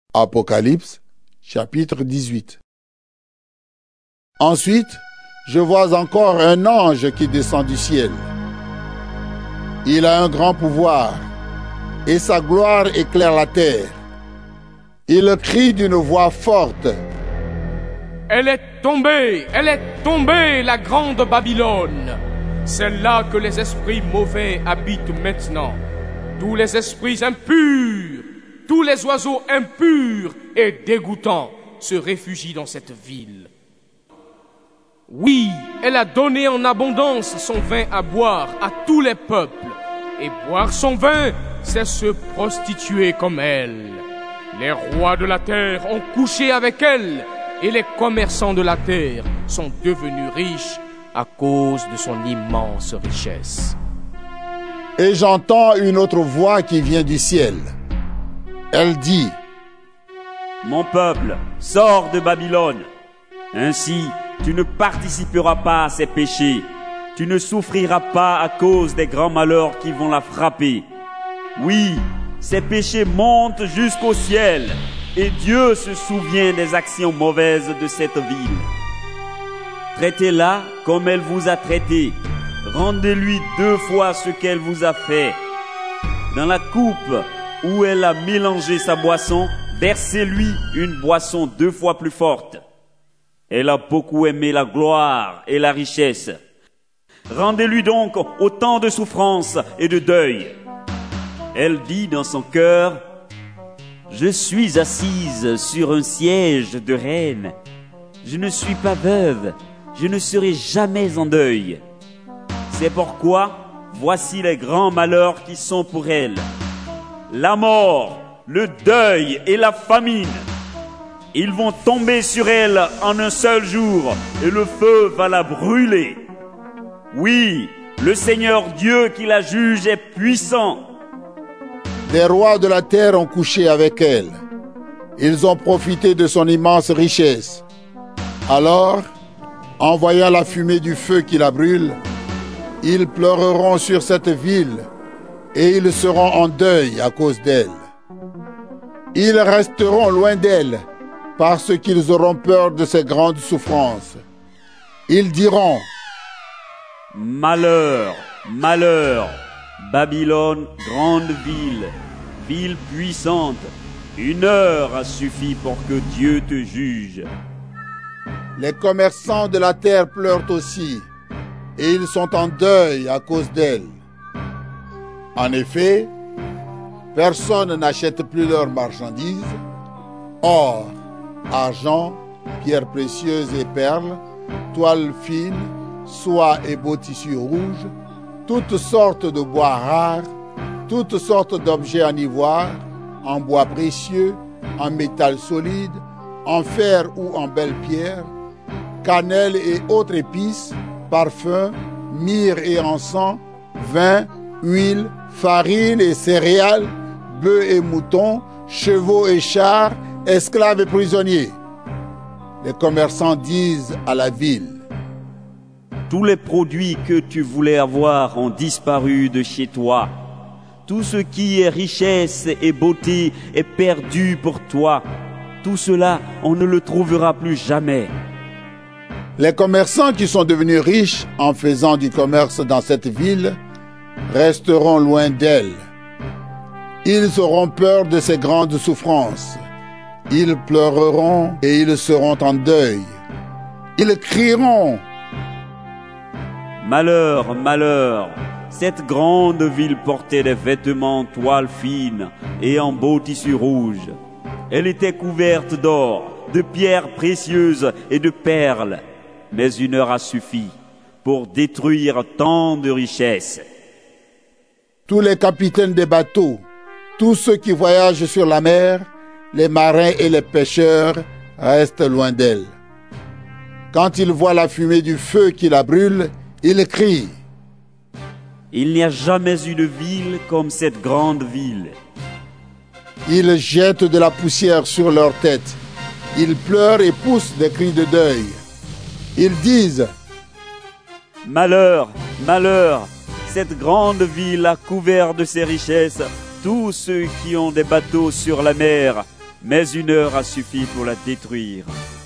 Apocalypse, chapitre 18. Ensuite, je vois encore un ange qui descend du ciel. Il a un grand pouvoir, et sa gloire éclaire la terre. Il crie d'une voix forte. Elle est tombée, la grande Babylone. C'est là que les esprits mauvais habitent maintenant. Tous les esprits impurs, tous les oiseaux impurs et dégoûtants se réfugient dans cette ville. Oui, elle a donné en abondance son vin à boire à tous les peuples. Et boire son vin, c'est se prostituer comme elle. Les rois de la terre ont couché avec elle, et les commerçants de la terre sont devenus riches à cause de son immense richesse. Et j'entends une autre voix qui vient du ciel. Elle dit: Mon peuple, sors de Babylone. Ainsi, tu ne participeras pas à ses péchés. Tu ne souffriras pas à cause des grands malheurs qui vont la frapper. Oui, ses péchés montent jusqu'au ciel, et Dieu se souvient des actions mauvaises de cette ville. Traitez-la comme elle vous a traité. Rendez-lui 2 fois ce qu'elle vous a fait. Dans la coupe où elle a mélangé sa boisson, versez-lui une boisson 2 fois plus forte. Elle a beaucoup aimé la gloire et la richesse. Rendez-lui donc autant de souffrance et de deuil. Elle dit dans son cœur: Je suis assise sur un siège de reine. Je ne suis pas veuve, je ne serai jamais en deuil. C'est pourquoi voici les grands malheurs qui sont pour elle: la mort, le deuil et la famine. Ils vont tomber sur elle en un seul jour, et le feu va la brûler. Oui, le Seigneur Dieu qui la juge est puissant. Les rois de la terre ont couché avec elle. Ils ont profité de son immense richesse. Alors, en voyant la fumée du feu qui la brûle, ils pleureront sur cette ville et ils seront en deuil à cause d'elle. Ils resteront loin d'elle parce qu'ils auront peur de ses grandes souffrances. Ils diront: Malheur, malheur, Babylone, grande ville, ville puissante, 1 heure a suffi pour que Dieu te juge. Les commerçants de la terre pleurent aussi, et ils sont en deuil à cause d'elle. En effet, personne n'achète plus leurs marchandises, or, argent, pierres précieuses et perles, toiles fines, soie et beaux tissus rouges, toutes sortes de bois rares, toutes sortes d'objets en ivoire, en bois précieux, en métal solide, en fer ou en belle pierre, cannelle et autres épices, parfums, myrrhe et encens, vin, huile, farine et céréales, bœufs et moutons, chevaux et chars, esclaves et prisonniers. Les commerçants disent à la ville: Tous les produits que tu voulais avoir ont disparu de chez toi. Tout ce qui est richesse et beauté est perdu pour toi. Tout cela, on ne le trouvera plus jamais. Les commerçants qui sont devenus riches en faisant du commerce dans cette ville resteront loin d'elle. Ils auront peur de ces grandes souffrances. Ils pleureront et ils seront en deuil. Ils crieront: Malheur, malheur, cette grande ville portait des vêtements en toile fine et en beau tissu rouge. Elle était couverte d'or, de pierres précieuses et de perles. Mais 1 heure a suffi pour détruire tant de richesses. Tous les capitaines des bateaux, tous ceux qui voyagent sur la mer, les marins et les pêcheurs restent loin d'elle. Quand ils voient la fumée du feu qui la brûle, ils crient: Il n'y a jamais une ville comme cette grande ville. Ils jettent de la poussière sur leurs têtes. Ils pleurent et poussent des cris de deuil. Ils disent: Malheur, malheur, cette grande ville a couvert de ses richesses tous ceux qui ont des bateaux sur la mer. mais une heure a suffi pour la détruire.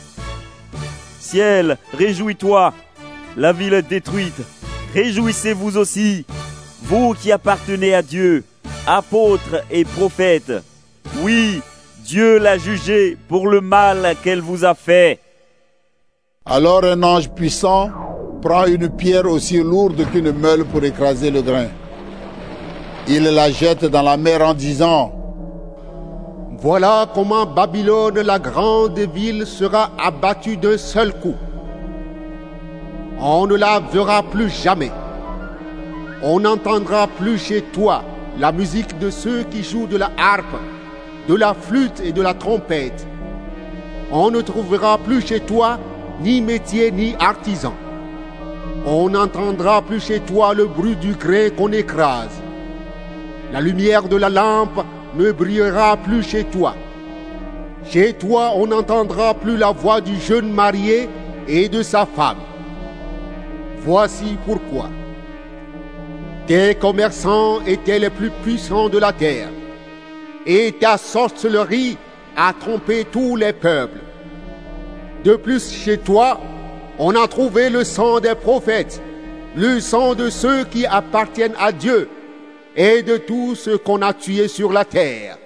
Ciel, réjouis-toi, la ville est détruite. Réjouissez-vous aussi, vous qui appartenez à Dieu, apôtres et prophètes. Oui, Dieu l'a jugée pour le mal qu'elle vous a fait. Alors un ange puissant prend une pierre aussi lourde qu'une meule pour écraser le grain. Il la jette dans la mer en disant: Voilà comment Babylone, la grande ville, sera abattue d'un seul coup. On ne la verra plus jamais. On n'entendra plus chez toi la musique de ceux qui jouent de la harpe, de la flûte et de la trompette. On ne trouvera plus chez toi ni métier ni artisan. On n'entendra plus chez toi le bruit du grain qu'on écrase. La lumière de la lampe ne brillera plus chez toi. Chez toi, on n'entendra plus la voix du jeune marié et de sa femme. Voici pourquoi. Tes commerçants étaient les plus puissants de la terre, et ta sorcellerie a trompé tous les peuples. De plus, chez toi, on a trouvé le sang des prophètes, le sang de ceux qui appartiennent à Dieu, et de tous ceux qu'on a tués sur la terre.